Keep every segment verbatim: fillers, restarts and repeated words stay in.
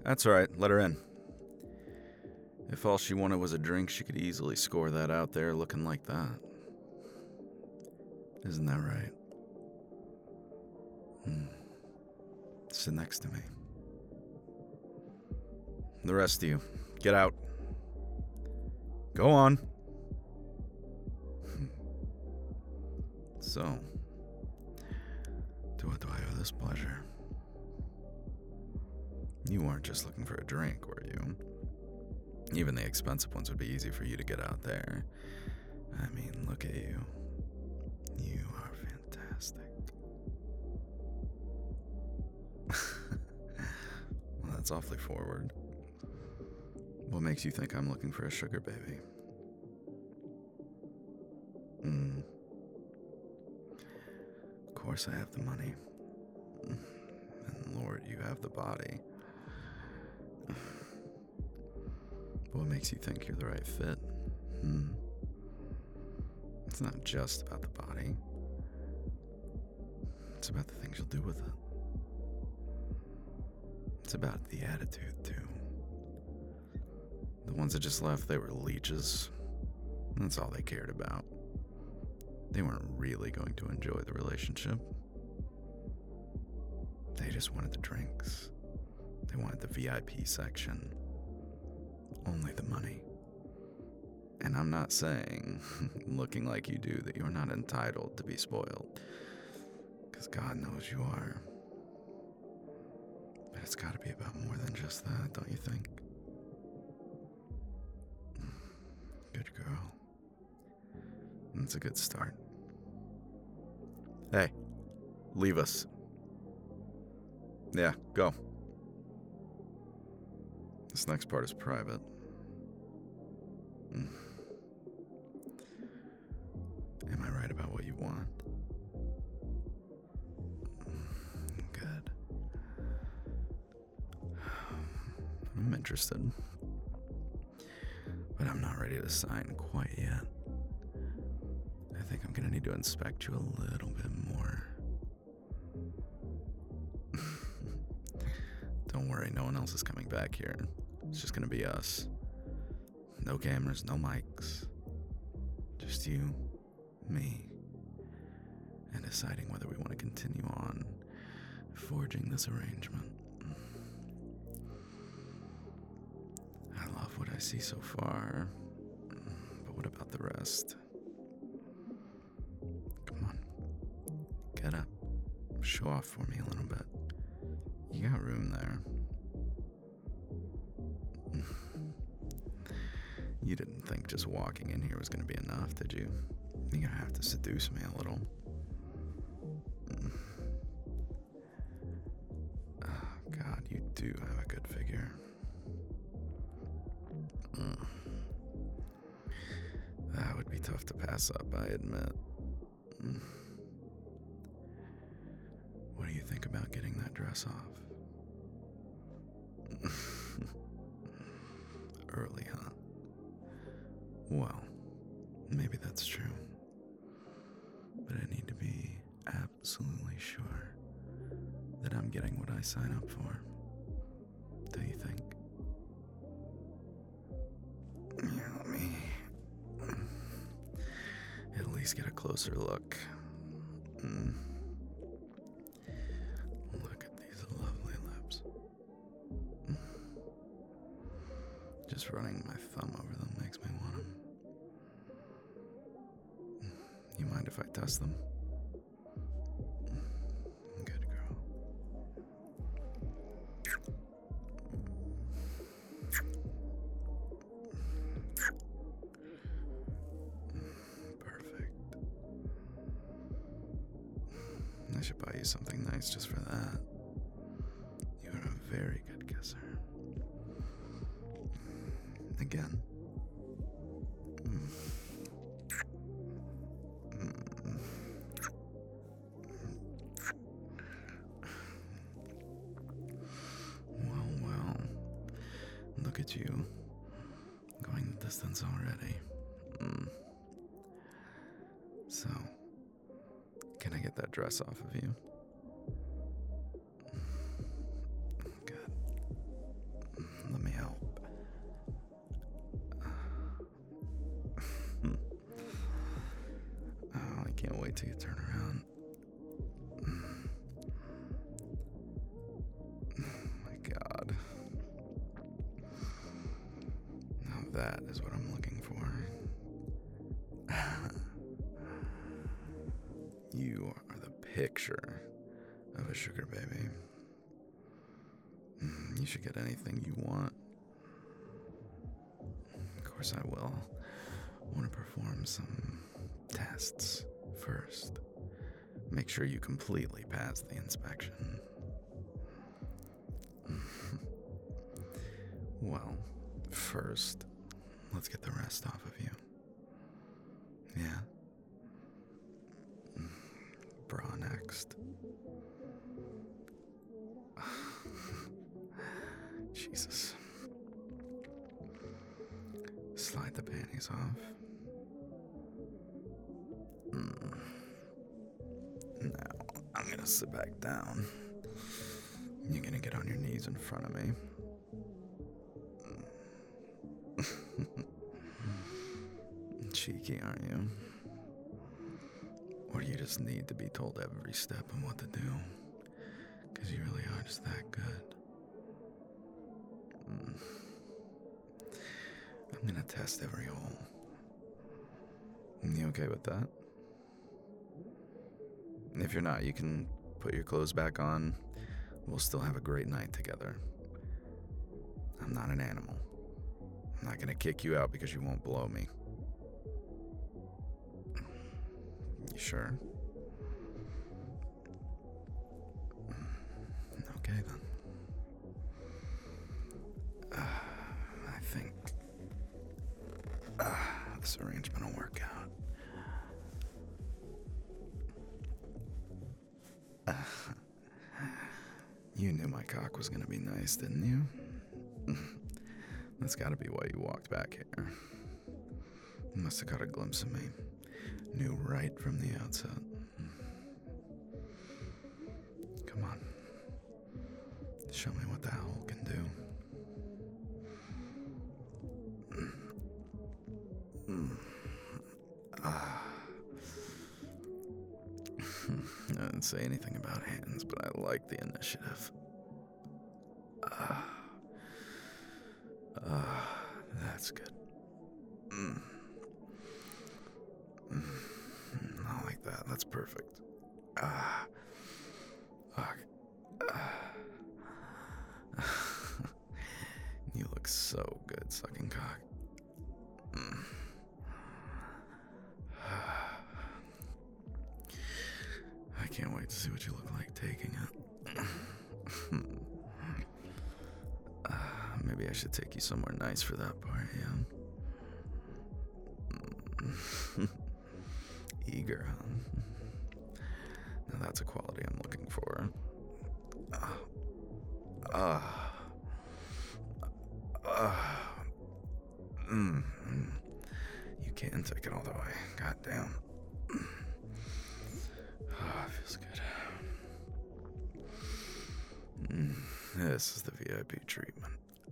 That's all right. Let her in. If all she wanted was a drink, she could easily score that out there looking like that. Isn't that right? Hmm. Sit next to me. The rest of you, get out. Go on. So, to what do I owe this pleasure? You weren't just looking for a drink, were you? Even the expensive ones would be easy for you to get out there. I mean, look at you. You are fantastic. Well, that's awfully forward. What makes you think I'm looking for a sugar baby? Hmm. Of course I have the money. And Lord, you have the body. But what makes you think you're the right fit? Hmm. It's not just about the body. It's about the things you'll do with it. It's about the attitude, too. The ones that just left, they were leeches. That's all they cared about. They weren't really going to enjoy the relationship. They just wanted the drinks. They wanted the V I P section. Only the money. And I'm not saying, looking like you do, that you're not entitled to be spoiled. Because God knows you are. But it's got to be about more than just that, don't you think? Good girl. That's a good start. Hey, leave us. Yeah, go. This next part is private. Mm. Am I right about what you want? Good. I'm interested. But I'm not ready to sign quite yet. I think I'm gonna need to inspect you a little bit more. Don't worry, no one else is coming back here. It's just gonna be us. No cameras, no mics. Just you, me, and deciding whether we want to continue on forging this arrangement. I love what I see so far, but what about the rest? Come on, get up, show off for me a little bit. You got room there. You didn't think just walking in here was going to be enough, did you? You're going to have to seduce me a little. Oh, God, you do have a good figure. Mm. That would be tough to pass up, I admit. Mm. What do you think about getting that dress off? Early, huh? Well, maybe that's true. But I need to be absolutely sure that I'm getting what I sign up for. Do you think? Yeah, let me at least get a closer look. Mm. Look at these lovely lips. Mm. Just running my thumb over them makes me want them. You mind if I test them? Good girl. Perfect. I should buy you something nice just for that. You're a very good kisser. Again. Mm. Mm. Well, well. Look at you. Going the distance already. Mm. So, can I get that dress off of you? Good. till you turn around. My God. Now that is what I'm looking for. You are the picture of a sugar baby. You should get anything you want. Of course I will. I want to perform some tests first. Make sure you completely pass the inspection. Well, first, let's get the rest off of you. Yeah? Bra next. Jesus. Slide the panties off. Mm. Now, I'm gonna sit back down. You're gonna get on your knees in front of me. Cheeky, aren't you? Or do you just need to be told every step and what to do? Because you really are just that good. Mm. I'm gonna test every hole. You okay with that? If you're not, you can put your clothes back on. We'll still have a great night together. I'm not an animal. I'm not gonna kick you out because you won't blow me. You sure? Okay then. Uh, I think uh, this arrangement will work out. Uh, you knew my cock was gonna be nice, didn't you? That's gotta be why you walked back here. You must have got a glimpse of me. Knew right from the outset. Come on. Show me what that hole can do. Mm. Ah. I didn't say anything about hands, but I like the initiative. Ah. Ah, that's good. Mm. Mm. I like that. That's perfect. Ah. Ah. Ah. You look so good sucking cock. Mm. I can't wait to see what you look like taking it. uh, maybe I should take you somewhere nice for that part, yeah? Eager, huh? Now that's a quality I'm looking for. Ah. Uh, uh, uh, mm, mm. You can't take it all the way. God damn. Oh, it feels good. Mm, this is the V I P treatment.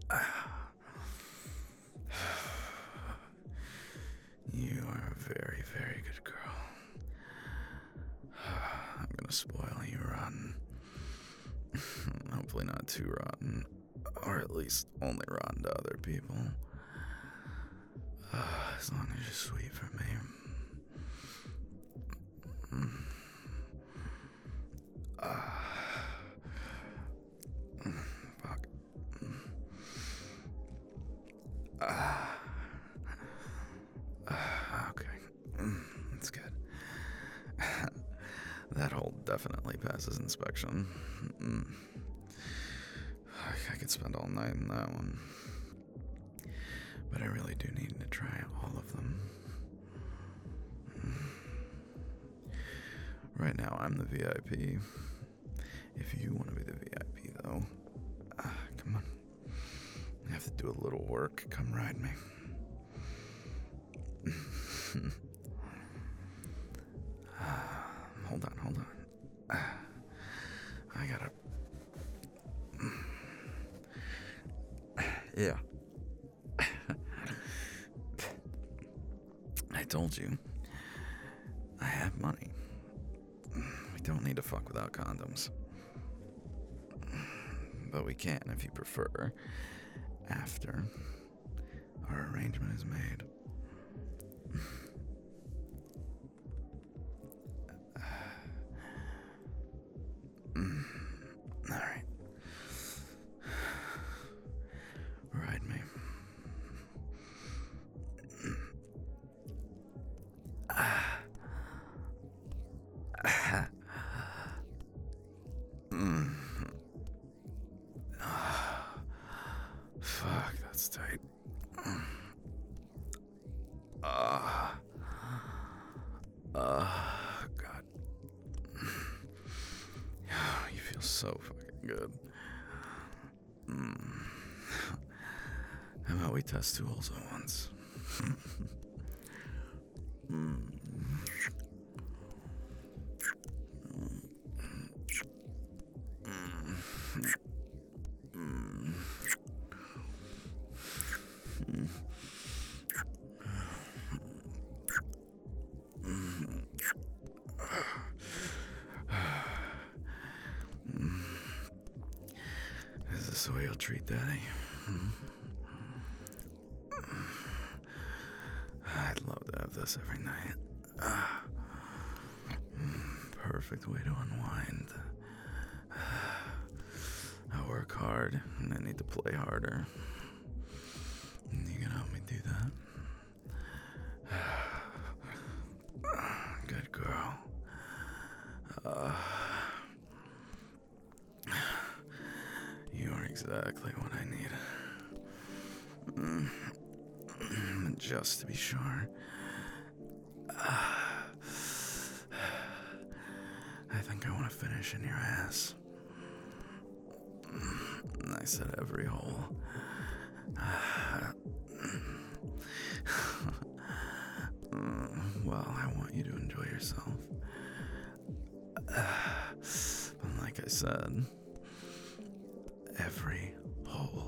You are a very, very good girl. I'm gonna spoil you rotten. Hopefully not too rotten. Or at least only rotten to other people. Uh, as long as you're sweet for me. Mm. Uh, mm, fuck. Mm. Uh, uh, okay. Mm, that's good. That hole definitely passes inspection. Mm. I could spend all night in that one. But I really do need to try all of them. Right now, I'm the V I P. If you want to be the V I P, though, uh, come on. I have to do a little work. Come ride me. uh, hold on, hold on. Uh, I gotta... Yeah. I told you. I have money. don't need to fuck without condoms. But we can if you prefer. After our arrangement is made. Alright. Ride me. Fuck, that's tight. Uh, uh, God. You feel so fucking good. Mm. How about we test two holes at once? mm. Is this the way you'll treat Daddy? Hmm? I'd love to have this every night. Ah. Perfect way to unwind. I work hard and I need to play harder. You can help me do that? Good girl. Uh, you are exactly what I need. Mm. Just to be sure. Uh, I think I want to finish in your ass. I said every hole. Well, I want you to enjoy yourself. But like I said, every hole.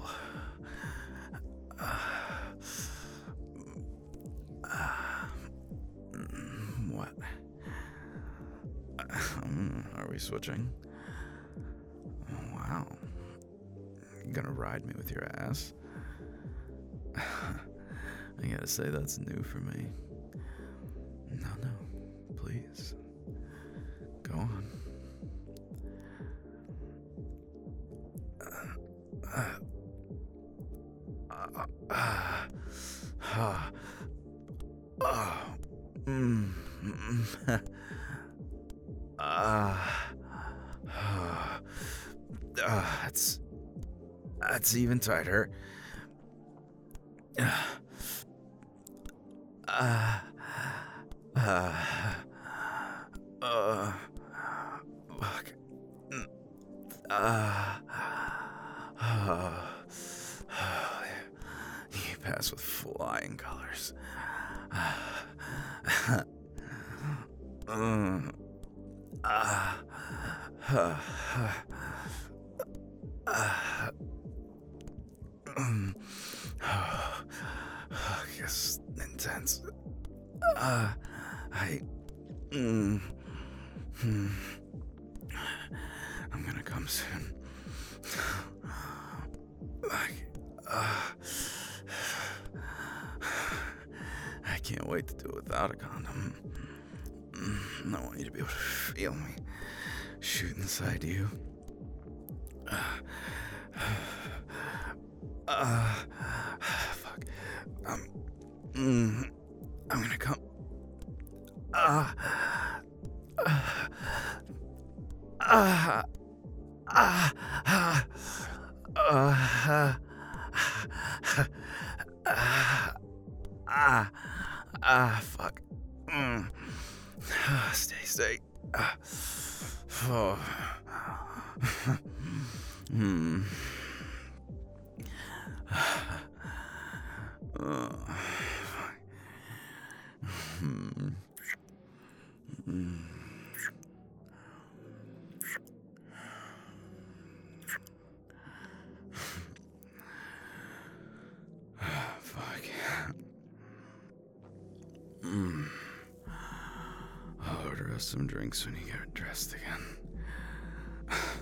What? Are we switching? Wow. You gonna ride me with your ass? I gotta say, that's new for me. No, no, please. Go on. Uh, uh, uh, uh, uh, mm, mm, uh, uh, uh, that's, that's even tighter. Uh, uh, uh, uh, fuck. Uh, uh, you pass with flying colors. Uh, uh, uh, uh, uh, um, oh, I guess intense. Uh, I, mm, hmm. I'm gonna come soon. Like, uh, I can't wait to do it without a condom. I want you to be able to feel me shoot inside you. Uh, uh, fuck. Um, mm, I'm gonna come. Uh, uh, uh, uh, uh, uh, Ah, ah, fuck. Mm. Stay, stay. Uh, oh. Hmm. Oh, fuck. Hmm. Hmm. Fuck. Mm. Oh, order us some drinks when you get dressed again.